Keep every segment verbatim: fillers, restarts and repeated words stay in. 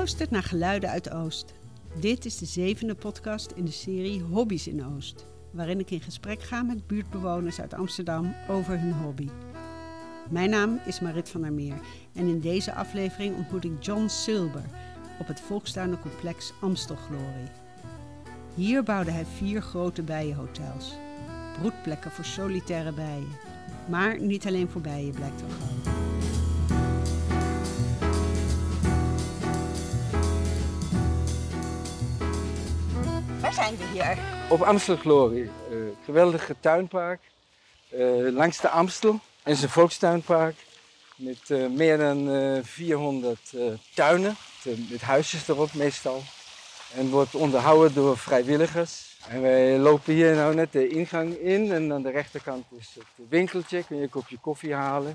luistert naar Geluiden uit Oost. Dit is de zevende podcast in de serie Hobby's in Oost, waarin ik in gesprek ga met buurtbewoners uit Amsterdam over hun hobby. Mijn naam is Marit van der Meer en in deze aflevering ontmoet ik John Silber op het volkstuinencomplex Amstelglorie. Hier bouwde hij vier grote bijenhotels, broedplekken voor solitaire bijen. Maar niet alleen voor bijen, blijkt wel gauw. Waar zijn we hier? Op Amstelglorie, uh, geweldige tuinpark uh, langs de Amstel. Het is een volkstuinpark met uh, meer dan uh, vierhonderd uh, tuinen, met huisjes erop meestal. En wordt onderhouden door vrijwilligers. En wij lopen hier nou net de ingang in en aan de rechterkant is het winkeltje, kun je een kopje koffie halen.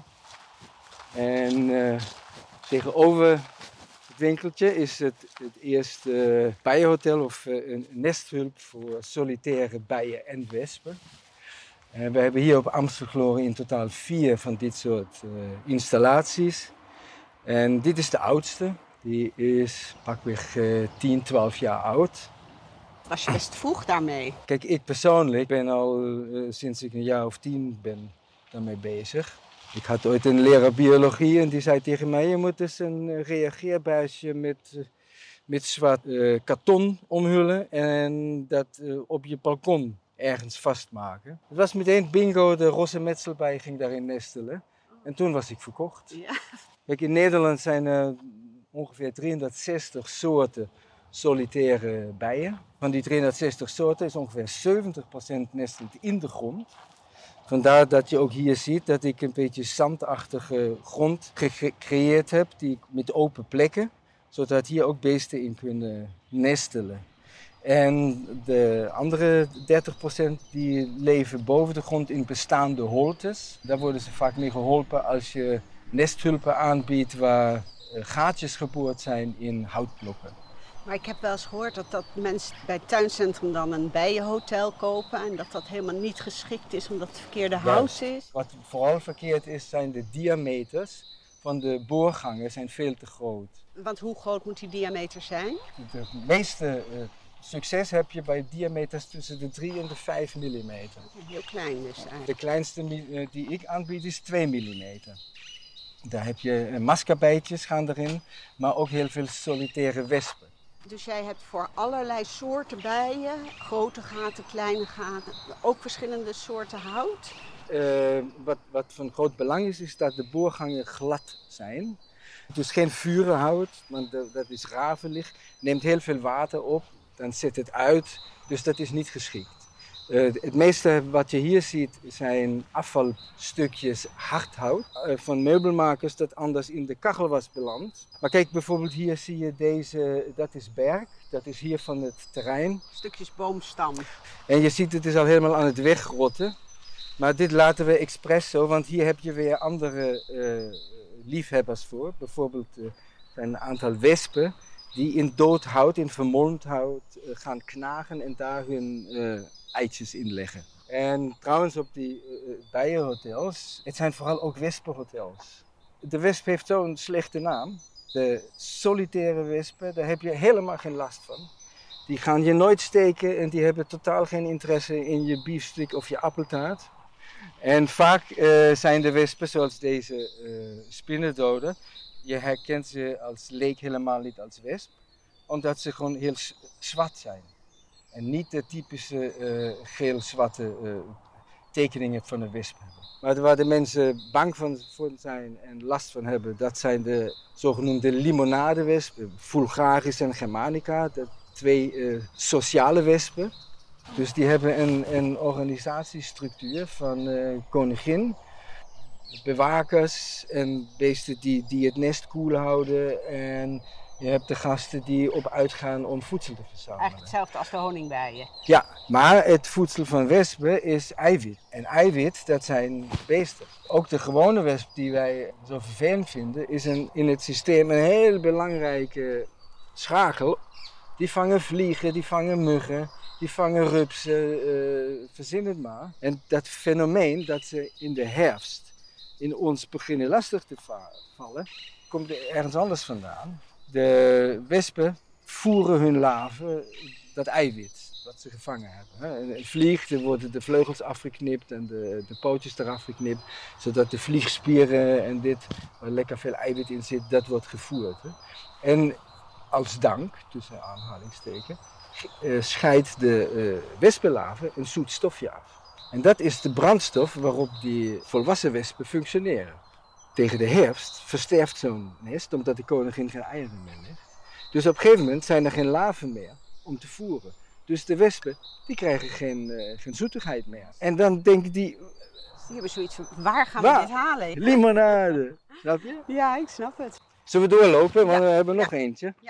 En uh, tegenover het winkeltje is het, het eerste bijenhotel of uh, een nesthulp voor solitaire bijen en wespen. En we hebben hier op Amstelglorie in totaal vier van dit soort uh, installaties. En dit is de oudste, die is pakweg uh, tien, twaalf jaar oud. Was je best vroeg daarmee? Kijk, ik persoonlijk ben al uh, sinds ik een jaar of tien ben daarmee bezig. Ik had ooit een leraar biologie en die zei tegen mij: je moet dus een uh, reageerbuisje met, uh, met zwart uh, karton omhullen en dat uh, op je balkon ergens vastmaken. Het was meteen bingo, de rosse metselbij ging daarin nestelen. En toen was ik verkocht. Ja. Kijk, in Nederland zijn er ongeveer driehonderdzestig soorten solitaire bijen. Van die driehonderdzestig soorten is ongeveer zeventig procent nestelt in de grond. Vandaar dat je ook hier ziet dat ik een beetje zandachtige grond gecreëerd heb, die met open plekken, zodat hier ook beesten in kunnen nestelen. En de andere dertig procent die leven boven de grond in bestaande holtes. Daar worden ze vaak mee geholpen als je nesthulpen aanbiedt waar gaatjes geboord zijn in houtblokken. Maar ik heb wel eens gehoord dat, dat mensen bij het tuincentrum dan een bijenhotel kopen en dat dat helemaal niet geschikt is omdat het verkeerde hout is. Wat vooral verkeerd is, zijn de diameters van de boorgangen zijn veel te groot. Want hoe groot moet die diameter zijn? De meeste uh, succes heb je bij diameters tussen de drie en de vijf millimeter. Heel klein dus eigenlijk. De kleinste uh, die ik aanbied is twee millimeter. Daar heb je uh, maskabijtjes gaan erin, maar ook heel veel solitaire wespen. Dus jij hebt voor allerlei soorten bijen, grote gaten, kleine gaten, ook verschillende soorten hout? Uh, wat, wat van groot belang is, is dat de boorgangen glad zijn. Dus geen vurenhout, want dat is ravelig, neemt heel veel water op, dan zet het uit, dus dat is niet geschikt. Uh, het meeste wat je hier ziet zijn afvalstukjes hardhout uh, van meubelmakers dat anders in de kachel was beland. Maar kijk, bijvoorbeeld hier zie je deze, dat is berk, dat is hier van het terrein. Stukjes boomstam. En je ziet het is al helemaal aan het wegrotten. Maar dit laten we expres zo, want hier heb je weer andere uh, liefhebbers voor. Bijvoorbeeld uh, zijn een aantal wespen die in dood hout, in vermolmd hout uh, gaan knagen en daar hun uh, eitjes in leggen. En trouwens op die uh, bijenhotels, het zijn vooral ook wespenhotels. De wesp heeft zo'n slechte naam. De solitaire wespen, daar heb je helemaal geen last van. Die gaan je nooit steken en die hebben totaal geen interesse in je biefstuk of je appeltaart. En vaak uh, zijn de wespen zoals deze uh, spinnendoder. Je herkent ze als leek helemaal niet als wesp, omdat ze gewoon heel zwart zijn. En niet de typische uh, geel-zwarte uh, tekeningen van een wesp hebben. Maar waar de mensen bang van zijn en last van hebben, dat zijn de zogenoemde limonadewespen, Vulgaris en Germanica, de twee uh, sociale wespen. Dus die hebben een, een organisatiestructuur van uh, koningin, bewakers en beesten die, die het nest koel houden. En je hebt de gasten die op uitgaan om voedsel te verzamelen. Eigenlijk hetzelfde als de honingbijen. Ja, maar het voedsel van wespen is eiwit. En eiwit, dat zijn beesten. Ook de gewone wesp die wij zo vervelend vinden, is een, in het systeem een heel belangrijke schakel. Die vangen vliegen, die vangen muggen, die vangen rupsen, uh, verzin het maar. En dat fenomeen dat ze in de herfst in ons beginnen lastig te vallen, komt er ergens anders vandaan. De wespen voeren hun larven dat eiwit dat ze gevangen hebben. Een vlieg, er worden de vleugels afgeknipt en de, de pootjes eraf geknipt, zodat de vliegspieren en dit, waar lekker veel eiwit in zit, dat wordt gevoerd. En als dank, tussen aanhalingstekens, scheidt de uh, wespenlarve een zoet stofje af. En dat is de brandstof waarop die volwassen wespen functioneren. Tegen de herfst versterft zo'n nest omdat de koningin geen eieren meer legt. Dus op een gegeven moment zijn er geen larven meer om te voeren. Dus de wespen die krijgen geen, uh, geen zoetigheid meer. En dan denken die... Die hebben zoiets van, waar gaan waar? we dit halen? Limonade, snap je? Ja, ik snap het. Zullen we doorlopen? Want ja. we hebben ja. nog eentje. Ja.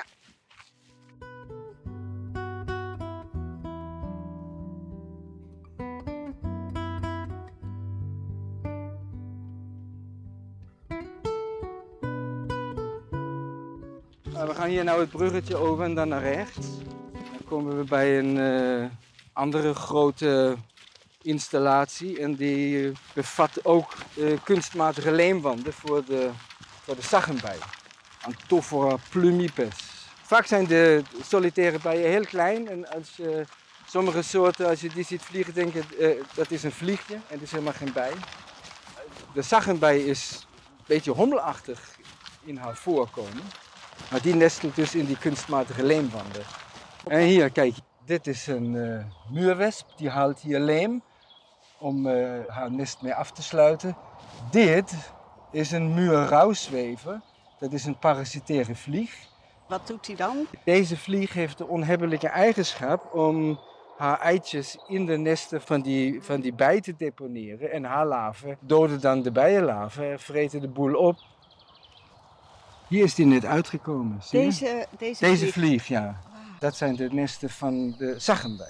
We gaan hier nou het bruggetje over en dan naar rechts. Dan komen we bij een uh, andere grote installatie en die bevat ook uh, kunstmatige leemwanden voor de, voor de zaggenbij. Anthophora plumipes. Vaak zijn de solitaire bijen heel klein en als je sommige soorten, als je die ziet vliegen, denk je uh, dat is een vliegje en het is helemaal geen bij. De zaggenbij is een beetje hommelachtig in haar voorkomen. Maar die nestelt dus in die kunstmatige leemwanden. En hier, kijk, dit is een uh, muurwesp. Die haalt hier leem om uh, haar nest mee af te sluiten. Dit is een muurrouwzwever. Dat is een parasitaire vlieg. Wat doet hij dan? Deze vlieg heeft de onhebbelijke eigenschap om haar eitjes in de nesten van die, van die bij te deponeren. En haar larven doden dan de bijenlarven, vreten de boel op. Hier is die net uitgekomen. Zie je? Deze, deze, deze vlieg. vlieg, ja. Dat zijn de nesten van de zaggenbij.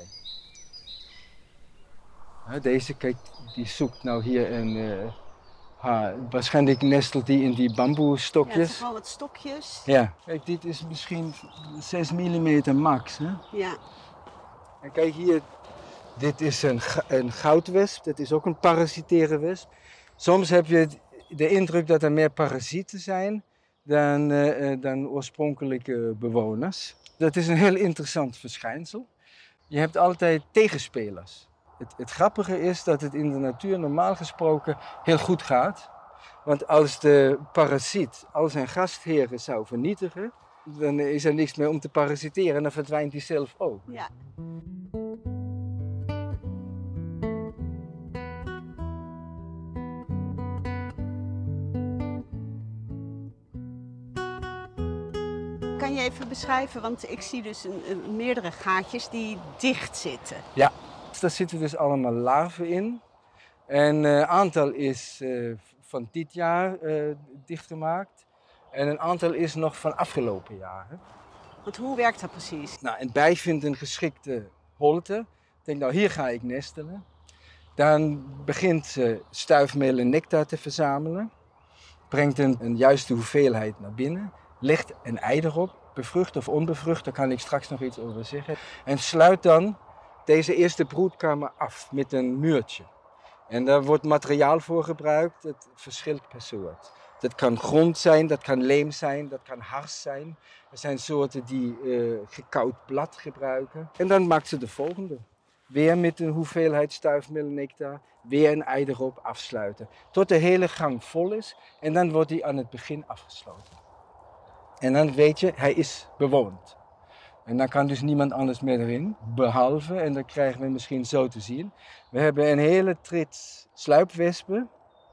Deze, kijk, die zoekt nou hier een... Uh, haar, waarschijnlijk nestelt die in die bamboestokjes. Ja, het zijn gewoon wat stokjes. Ja, kijk, dit is misschien zes millimeter max. Hè? Ja. En kijk hier, dit is een, een goudwesp. Dat is ook een parasitaire wesp. Soms heb je de indruk dat er meer parasieten zijn dan, uh, dan oorspronkelijke bewoners. Dat is een heel interessant verschijnsel. Je hebt altijd tegenspelers. Het, het grappige is dat het in de natuur normaal gesproken heel goed gaat. Want als de parasiet al zijn gastheren zou vernietigen, dan is er niks meer om te parasiteren en dan verdwijnt hij zelf ook. Ja. Kan je even beschrijven, want ik zie dus een, een, meerdere gaatjes die dicht zitten. Ja, daar zitten dus allemaal larven in. En een uh, aantal is uh, van dit jaar uh, dichtgemaakt. En een aantal is nog van afgelopen jaren. Want hoe werkt dat precies? Nou, een bij vindt een geschikte holte. Denkt, nou hier ga ik nestelen. Dan begint ze stuifmeel en nectar te verzamelen. Brengt een, een juiste hoeveelheid naar binnen. Legt een ei erop, bevrucht of onbevrucht, daar kan ik straks nog iets over zeggen. En sluit dan deze eerste broedkamer af met een muurtje. En daar wordt materiaal voor gebruikt, het verschilt per soort. Dat kan grond zijn, dat kan leem zijn, dat kan hars zijn. Er zijn soorten die uh, gekoud blad gebruiken. En dan maakt ze de volgende. Weer met een hoeveelheid stuifmeel en nectar, weer een ei erop afsluiten. Tot de hele gang vol is en dan wordt die aan het begin afgesloten. En dan weet je, hij is bewoond. En dan kan dus niemand anders meer erin, behalve, en dat krijgen we misschien zo te zien. We hebben een hele trit sluipwespen.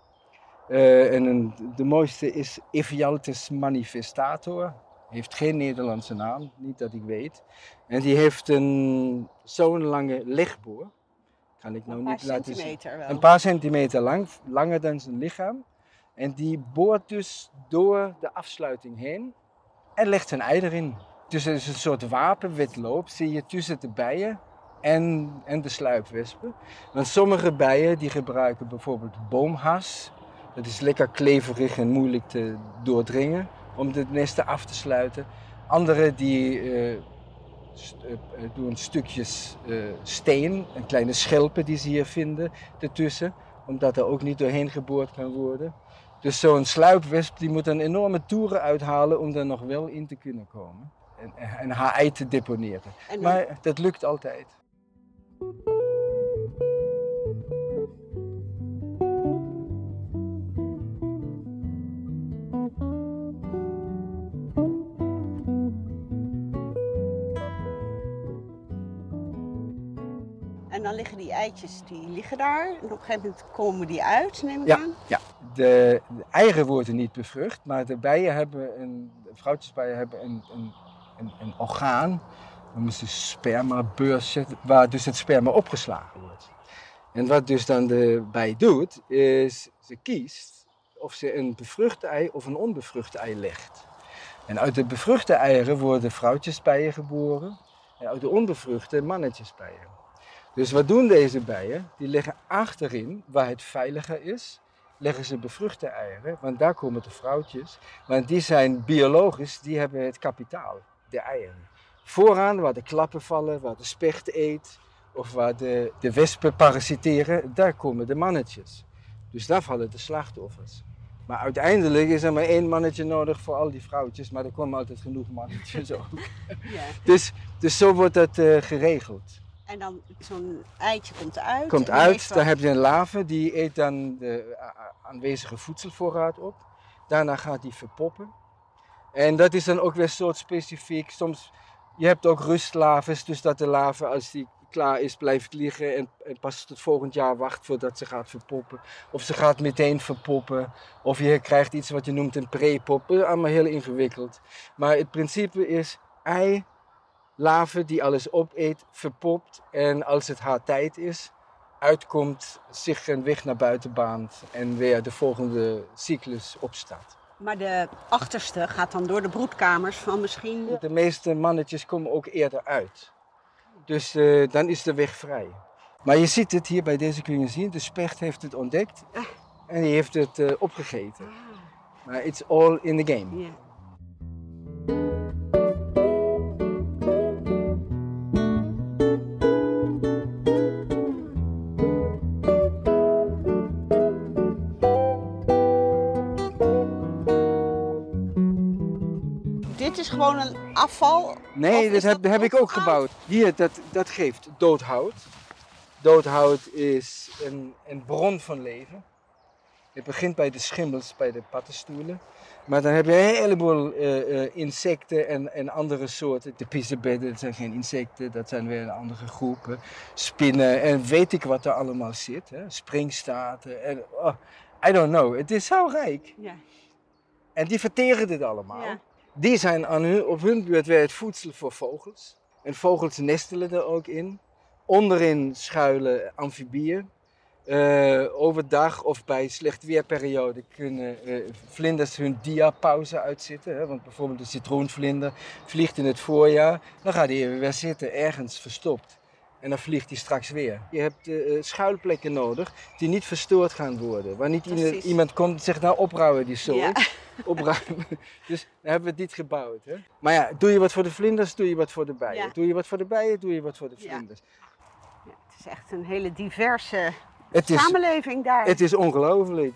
Uh, en een, de mooiste is Ephialtes manifestator. Heeft geen Nederlandse naam, niet dat ik weet. En die heeft een zo'n lange legboor. Kan ik nou een niet laten zien. Wel. Een paar centimeter lang, langer dan zijn lichaam. En die boort dus door de afsluiting heen en legt zijn ei erin. Dus het is een soort wapenwedloop, zie je tussen de bijen en, en de sluipwespen. Want sommige bijen die gebruiken bijvoorbeeld boomhars. Dat is lekker kleverig en moeilijk te doordringen om de nesten af te sluiten. Andere die uh, st- uh, doen stukjes uh, steen en kleine schelpen die ze hier vinden ertussen. Omdat er ook niet doorheen geboord kan worden. Dus zo'n sluipwesp die moet een enorme toeren uithalen om er nog wel in te kunnen komen. En, en haar ei te deponeren. Dan... Maar dat lukt altijd. En dan liggen die eitjes, die liggen daar. En op een gegeven moment komen die uit, neem ik ja, aan? Ja, de, de eieren worden niet bevrucht, maar de bijen hebben een, de vrouwtjesbijen hebben een, een, een, een orgaan, noemen ze spermabeurs, waar dus het sperma opgeslagen wordt. En wat dus dan de bij doet, is ze kiest of ze een bevrucht ei of een onbevrucht ei legt. En uit de bevruchte eieren worden vrouwtjesbijen geboren en uit de onbevruchte mannetjesbijen. Dus wat doen deze bijen? Die leggen achterin, waar het veiliger is, leggen ze bevruchte eieren, want daar komen de vrouwtjes. Want die zijn biologisch, die hebben het kapitaal, de eieren. Vooraan, waar de klappen vallen, waar de specht eet, of waar de, de wespen parasiteren, daar komen de mannetjes. Dus daar vallen de slachtoffers. Maar uiteindelijk is er maar één mannetje nodig voor al die vrouwtjes, maar er komen altijd genoeg mannetjes ook. Ja. Dus, dus zo wordt dat uh, geregeld. En dan zo'n eitje komt uit. Komt uit, dan heb je een larve, die eet dan de aanwezige voedselvoorraad op. Daarna gaat die verpoppen. En dat is dan ook weer soort specifiek. Soms, je hebt ook rustlarves, dus dat de larve als die klaar is blijft liggen en, en pas tot volgend jaar wacht voordat ze gaat verpoppen. Of ze gaat meteen verpoppen. Of je krijgt iets wat je noemt een prepop. Allemaal heel ingewikkeld. Maar het principe is ei. Larve die alles opeet, verpopt en als het haar tijd is, uitkomt, zich een weg naar buiten baant en weer de volgende cyclus opstaat. Maar de achterste gaat dan door de broedkamers van misschien... De meeste mannetjes komen ook eerder uit. Dus uh, dan is de weg vrij. Maar je ziet het hier bij deze kun je zien, de specht heeft het ontdekt en die heeft het uh, opgegeten. Maar it's all in the game. Yeah. Dit is gewoon een afval? Nee, dat heb, dat heb ik ook gebouwd. Hier, dat, dat geeft doodhout. Doodhout is een, een bron van leven. Het begint bij de schimmels, bij de paddenstoelen. Maar dan heb je een heleboel uh, uh, insecten en, en andere soorten. De piezenbedden, dat zijn geen insecten, dat zijn weer een andere groepen. Spinnen en weet ik wat er allemaal zit. Hè? Springstaarten. En, oh, I don't know, het is zo rijk. Ja. En die verteren dit allemaal. Ja. Die zijn aan hun, op hun beurt weer het voedsel voor vogels. En vogels nestelen er ook in. Onderin schuilen amfibieën. Uh, overdag of bij slecht weerperiode kunnen uh, vlinders hun diapauze uitzitten. Hè? Want bijvoorbeeld de citroenvlinder vliegt in het voorjaar. Dan gaat hij even weer zitten, ergens verstopt. En dan vliegt hij straks weer. Je hebt uh, schuilplekken nodig die niet verstoord gaan worden. Waar niet ieder, iemand komt en zegt, nou opruimen die soort. Ja. Opruimen. Dus dan hebben we dit gebouwd. Hè? Maar ja, doe je wat voor de vlinders, doe je wat voor de bijen. Ja. Doe je wat voor de bijen, doe je wat voor de vlinders. Ja. Ja, het is echt een hele diverse het is, samenleving daar. Het is ongelooflijk.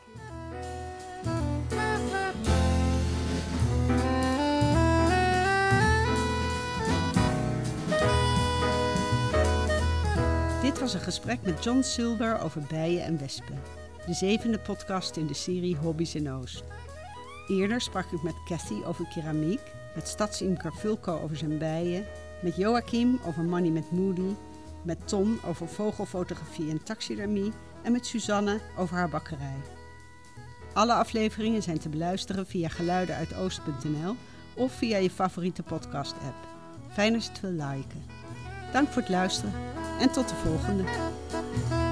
Dit was een gesprek met John Silver over bijen en wespen. De zevende podcast in de serie Hobby's in Oost. Eerder sprak ik met Cathy over keramiek, met stadsimker Vulko over zijn bijen, met Joachim over Money met Moody, met Tom over vogelfotografie en taxidermie en met Suzanne over haar bakkerij. Alle afleveringen zijn te beluisteren via geluidenuitoost punt n l of via je favoriete podcast-app. Fijn als je het wil liken. Dank voor het luisteren en tot de volgende.